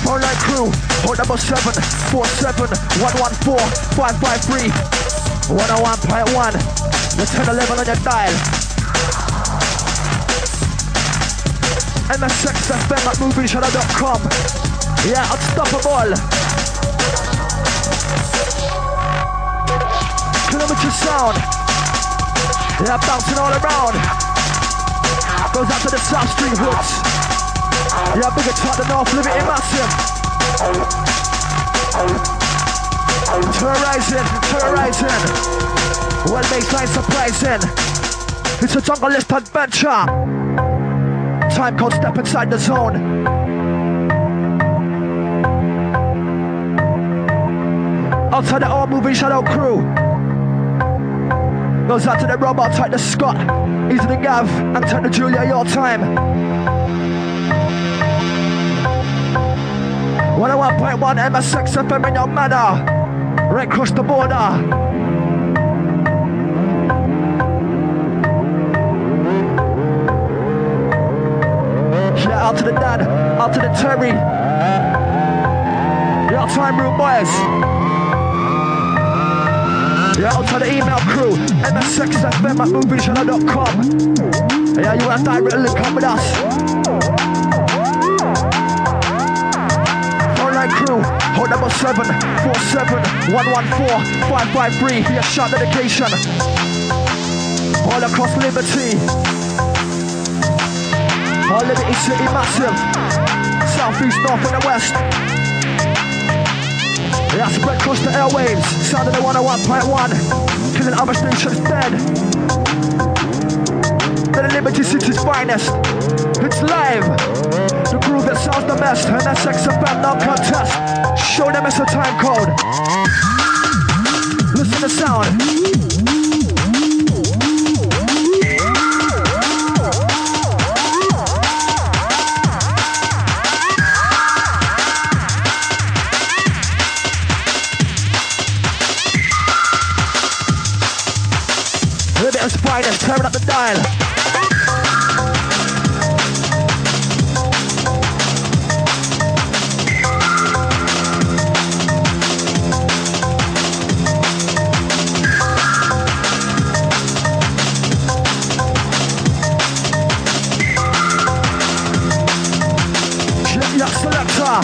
Frontline crew, hold number 747 114 553 101.1. The 1011 on your dial. MSXFM at movieshadow.com. Yeah, unstoppable. Kilometer sound. Yeah, bouncing all around. Goes out to the South Street hoods. Yeah, bigger top the North Liberty Massive. Terrorizing. What makes life surprising? It's a jungle list adventure. Time code, step inside the zone. Outside the all moving shadow crew. Goes out to the robot type the Scott. Easy the Gav and turn the Julia your time. 101.1 MSX FM in your manner. Right across the border. Yeah, out to the Dan, out to the Terry. Your time room boys. Yeah, out to the email crew, msxfm at movieshadow.com. Yeah, you want a direct link up with us. Frontline crew, hold number 747 114 553. Be a shot dedication. All across Liberty. All Liberty City massive. Southeast, north and the west. Yeah, spread across the airwaves. Sound of the 101.1. Killing other stations dead. The Liberty City's finest. It's live. The groove that sounds the best. And that's XFM, no contest. Show them it's a time code. Listen to sound. Finest, tearing up the dial. Yak selector.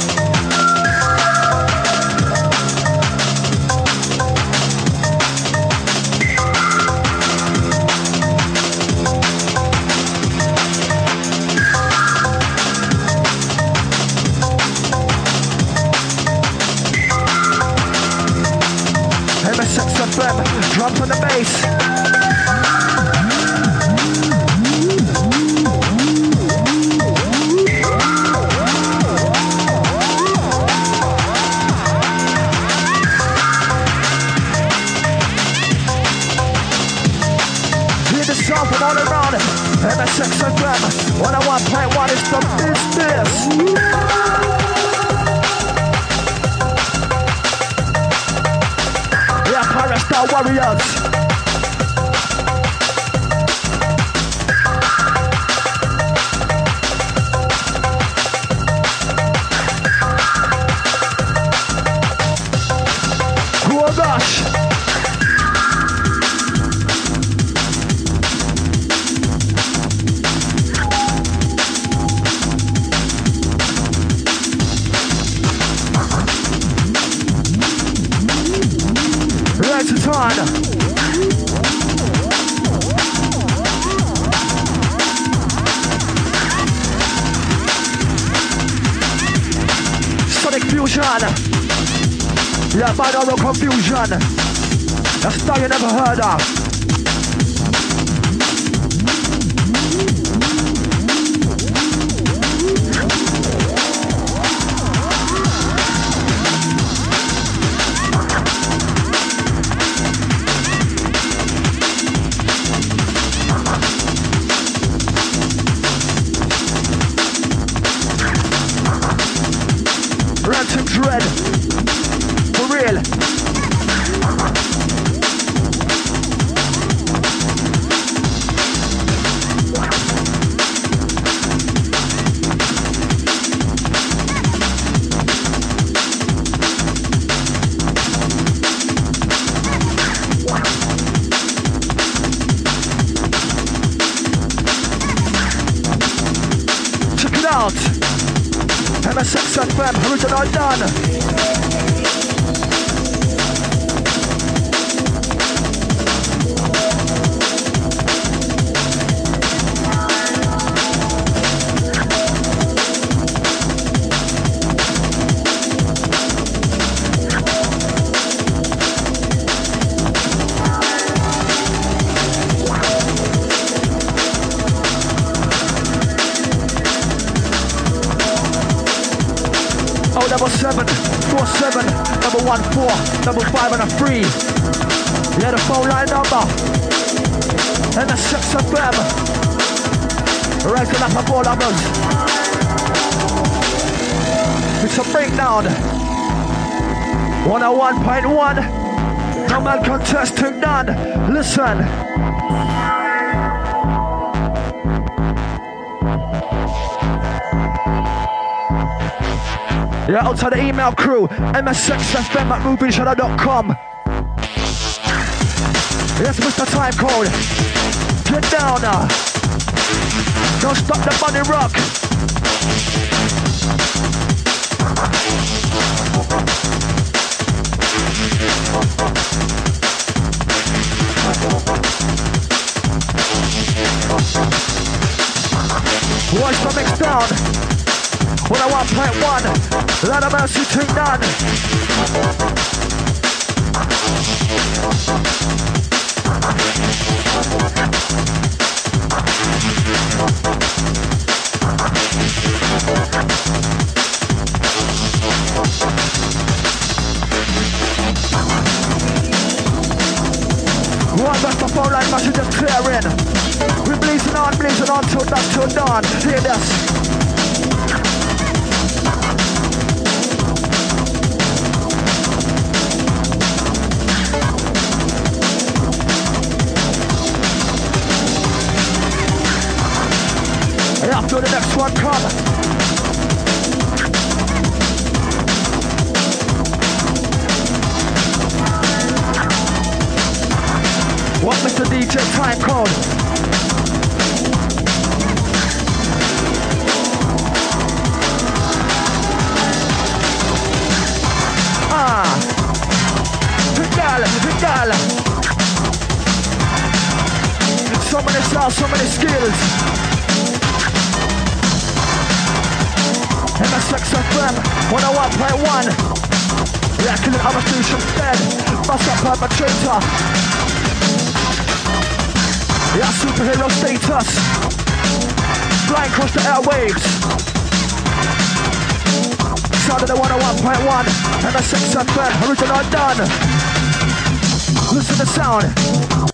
Drums on the bass. Hear the sound from all around. MSXFM 101.1 is the business. Star Warriors. Oh gosh. Right to turn. Sonic Fusion. Yeah, binaural confusion. That's a style you never heard of. Ransom Dread. For real. MSX FM, original done. Double 7, 4 7, double 1 4, double 5 and a 3. Yeah, the phone line number. MSX FM. Rising up of all numbers. It's a breakdown. 101.1. No man contesting none. Listen. Yeah, out to the email crew, msxfm@movieshadow.com. Yes, Mr. Time Code. Get down now. Don't stop the body rock. Watch the mix down. 101.1, Lot of Mercy to none. One that's the phone line message is clearing. We're blazing on till dusk till dawn. Hear this. After the next one come. What Mr. DJ Time Code? Vidal. So many styles, so many skills. MSX FM 101.1. Yeah, killing other stations dead. Bust up perpetrator. Yeah, superhero status. Flying across the airwaves. Sound of the 101.1. MSX FM, original done. Listen to the sound.